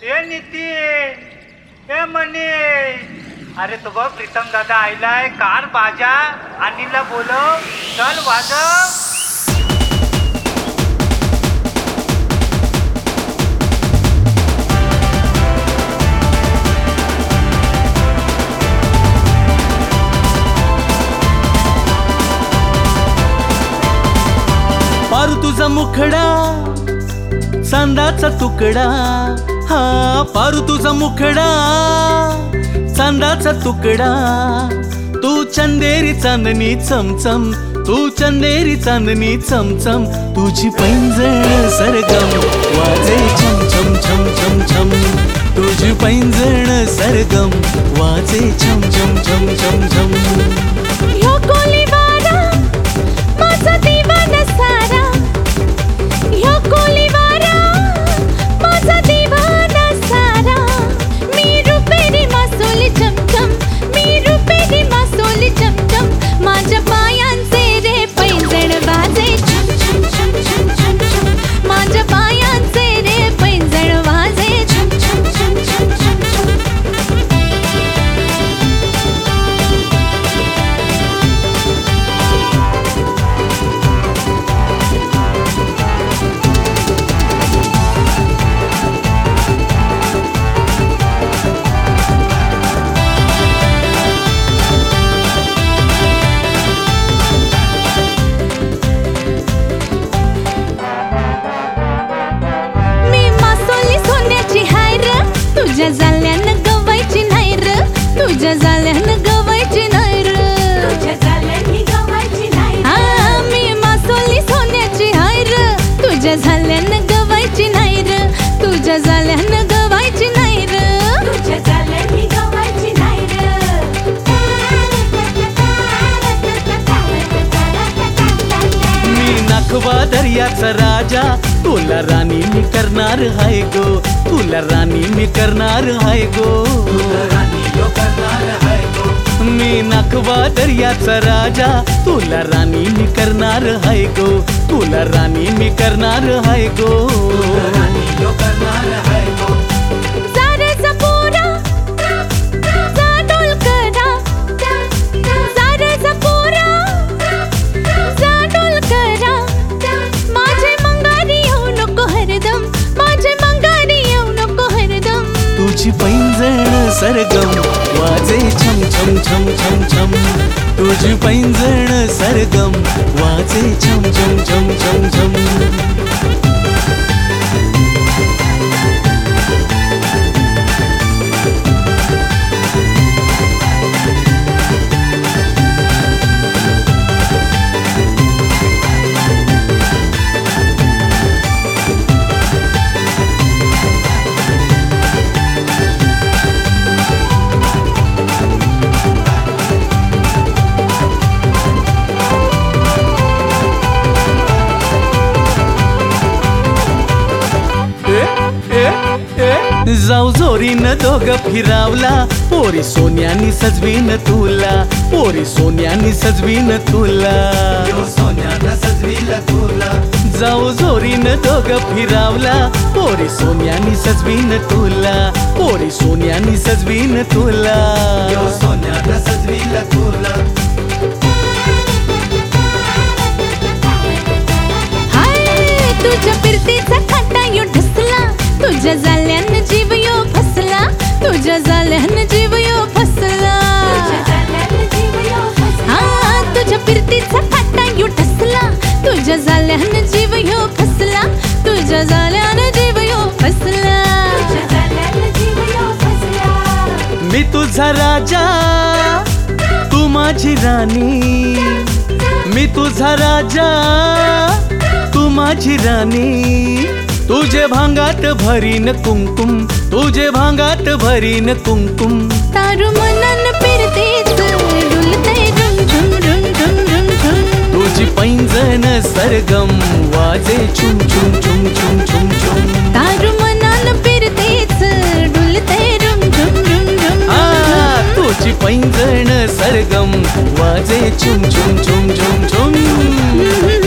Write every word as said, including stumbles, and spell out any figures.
A Nitin a money, अरे तो बघ प्रीतम दादा आईलाय, कार बाजा अनिलला बोलव, चल वाजव. पारू तुझा मुखडा चांदाचा तुकडा, हा पारू तुझा मुखडा चांदाचा तुकडा. तू चंदेरी चांदणी चमचम, तू चंदेरी चांदणी चमचम. तुझी पैंजण सरगम वाजे छम छम छम छम छम. तुझी पैंजण सरगम वाजे छम छम छम छम छम. ह्यो कोलीवारा माझा दिवाना सारा, ह्यो कोलीवारा माझा दिवाना सारा. मी रुपेरी मासोली चमचम, मी रुपेरी मासोली चमचम. माझ्या पायांचे रे पैंजण वाजे छम छम छम छम छम छम. माझ्या पायांचे रे पैंजण वाजे छम छम छम छम छम छम. तुझ्या जाल्यानं गवायची नाही र, तुझ्या जाल्यानं गवायची नाही र, तुझ्या जाल्यानं गवायची नाही. हा मी मासोली सोन्याची हाय र, तुझ्या जाल्यानं गवायची नाही र, तुझ्या जाल्यानं गवायची नाही र, तुझ्या जाल्यानं गवायची नाही र. मी नाखवा दर्याचा राजा, तुला राणी मी करणार हाय गो, तुला राणी मी करणार हाय गो, तुला राणी यो करणार हाय गो. मी नाखवा दर्याचा राजा, तुला राणी मी करणार हाय गो, तुला राणी मी करणार हाय गो, तुला राणी यो करणार हाय गो. जारेचा पोरा जा डोलकरा, जारेचा पोरा जा डोलकरा. माझे मंगारी येऊ नको हरदम, माझे मंगारी येऊ नको हरदम. तुझी पैंजण सरगम वाजे छम छम छम छम छम. तुझी पैंजण सरगम वाजे छम छम छम छम छम. जाऊ जोरीनं दोघं फिरावला, पोरी सोन्यानी सजवीन तुला, पोरी सोन्यानी सजवीन तुला, सोन्यानं सजवील तुला. जाऊ जोरीनं दोघं फिरावला, पोरी सोन्यानी सजवीन तुला, पोरी सोन्यानी सजवीन तुला, सोन्यानं सजवील तुला. हाय तुझ्या फिरतीचा खाटा यो ढसला, तुझ्या जाल्यानं जीव यो फसला, तुझ्या जाल्यानं जीव यो फसला. हा तुझ्या फिरतीचा खाटा यो ढसला, तुझ्या जाल्यानं जीव यो फसला, तुझ्या जाल्यानं जीव यो फसला. मी तुझा राजा तू माझी राणी, मी तुझा राजा तू माझी राणी. तुझे भांगात भरीन कुंकुम, तुझे भांगात भरीन कुंकुम. तारू मनन फिरतेच डुलते रुम झुम रुम झुम रुम झुम. तुझी पैंजण सरगम वाजे छुम छुम छुम छुम छुम छुम. तारू मनन फिरतेच डुलते रुम झुम रुम झुम. आ तुझी पैंजण सरगम वाजे छुम छुम छुम छुम छुम.